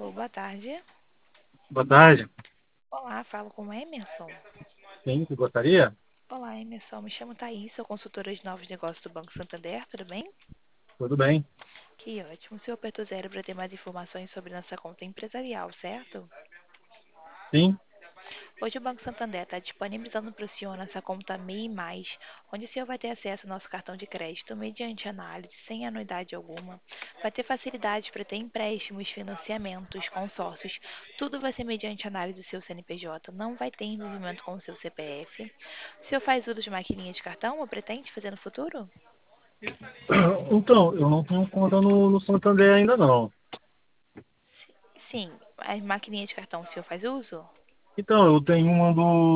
Alô, boa tarde. Boa tarde. Olá, falo com o Emerson. Sim, que gostaria? Olá, Emerson. Me chamo Thaís, sou consultora de novos negócios do Banco Santander, tudo bem? Tudo bem? Que ótimo. O senhor apertou zero para ter mais informações sobre nossa conta empresarial, certo? Sim. Hoje o Banco Santander está disponibilizando para o senhor nossa conta MEI+, onde o senhor vai ter acesso ao nosso cartão de crédito mediante análise, sem anuidade alguma. Vai ter facilidade para ter empréstimos, financiamentos, consórcios. Tudo vai ser mediante análise do seu CNPJ. Não vai ter envolvimento com o seu CPF. O senhor faz uso de maquininha de cartão ou pretende fazer no futuro? Então, eu não tenho conta no Santander ainda não. Sim, a maquininha de cartão o senhor faz uso? Então, eu tenho uma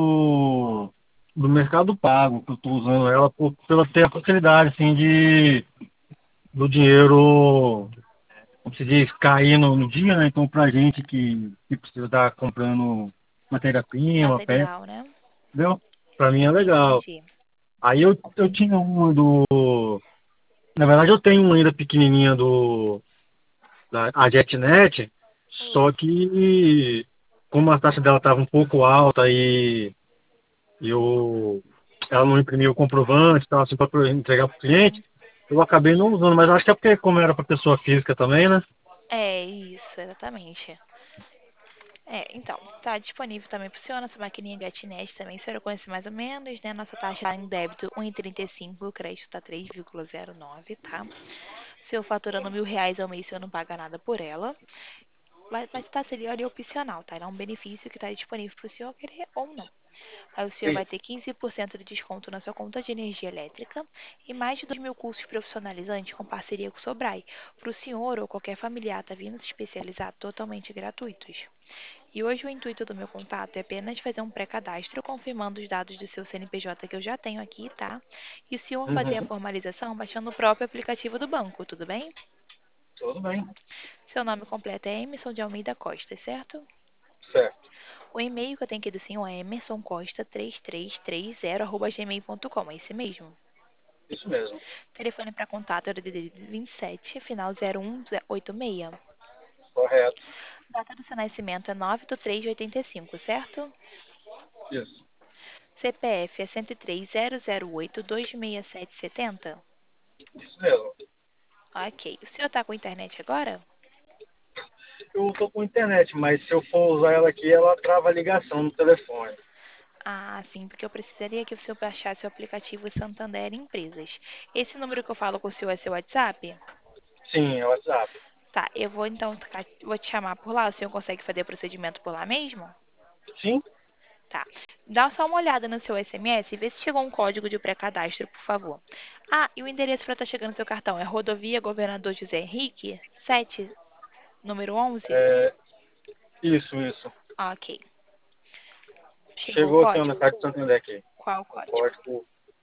do Mercado Pago, que eu estou usando ela pela ter a facilidade, assim, do dinheiro, como se diz, cair no dia, né? Então, pra gente que precisa estar comprando matéria-prima, peça, Material, né? entendeu? Pra mim é legal. Entendi. Aí eu tinha uma na verdade eu tenho uma ainda pequenininha a JetNet, só que como a taxa dela estava um pouco alta e eu, ela não imprimiu o comprovante, tal, assim, para entregar para o cliente, Uhum. eu acabei não usando, mas acho que é porque como era para pessoa física também, né? É isso, exatamente. Então, tá disponível também para o senhor nossa maquininha GetNet também, o senhor conhece mais ou menos, né? Nossa taxa tá em débito 1,35, o crédito tá 3,09, tá? Se eu faturando R$ 1.000 ao mês, o senhor não paga nada por ela. Mas tá, seria ali opcional, tá? É um benefício que está disponível para o senhor querer ou não. Aí o senhor Sim. vai ter 15% de desconto na sua conta de energia elétrica e mais de 2.000 cursos profissionalizantes com parceria com o Sobrai. Para o senhor ou qualquer familiar tá vindo se especializar totalmente gratuitos. E hoje o intuito do meu contato é apenas fazer um pré-cadastro confirmando os dados do seu CNPJ que eu já tenho aqui, tá? E o senhor fazer a Uhum. formalização baixando o próprio aplicativo do banco, tudo bem? Tudo bem. Seu nome completo é Emerson de Almeida Costa, certo? Certo. O e-mail que eu tenho aqui do senhor é emersoncosta3330@gmail.com, é esse mesmo? Isso mesmo. Telefone para contato é o DDD 27, final 0186. Correto. Data do seu nascimento é 9/3/85, certo? Isso. CPF é 1030082670. Isso mesmo. Ok. O senhor está com internet agora? Eu tô com internet, mas se eu for usar ela aqui, ela trava a ligação no telefone. Ah, sim, porque eu precisaria que o senhor baixasse o aplicativo Santander Empresas. Esse número que eu falo com o senhor é seu WhatsApp? Sim, é WhatsApp. Tá, eu vou então vou te chamar por lá. O senhor consegue fazer o procedimento por lá mesmo? Sim? Tá. Dá só uma olhada no seu SMS e vê se chegou um código de pré-cadastro, por favor. Ah, e o endereço para estar chegando no seu cartão é Rodovia Governador José Henrique, 7, número 11? É, isso. Ok. Chegou o Chegou aqui ó, na código? Caixa de Santander aqui. Qual o O código? código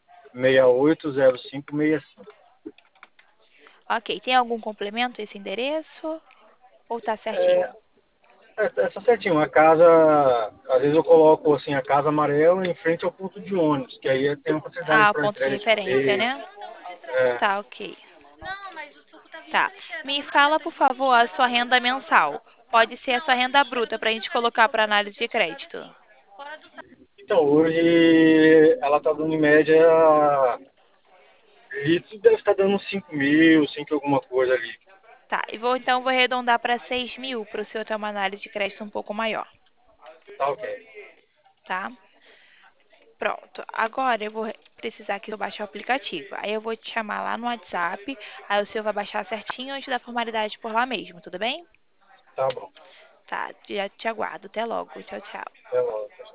680565. Ok. Tem algum complemento esse endereço? Ou tá É, certinho? tá certinho. A casa, às vezes eu coloco assim, a casa amarela em frente ao ponto de ônibus, que aí tem uma facilidade Ah, o para ponto de entrega de referência, correio. né? É, Tá, ok. Tá. Me fala, por favor, a sua renda mensal. Pode ser a sua renda bruta para a gente colocar para análise de crédito. então, hoje ela está dando em média, litro deve estar dando uns 5 mil, 5 alguma coisa ali. Tá, e vou arredondar para 6.000 para o senhor ter uma análise de crédito um pouco maior, Tá ok. tá? Pronto. Agora eu vou precisar que eu baixe o aplicativo. Aí eu vou te chamar lá no WhatsApp, aí o senhor vai baixar certinho antes da formalidade por lá mesmo, tudo bem? Tá bom. Tá, já te aguardo. Até logo. Tchau, tchau. Até logo.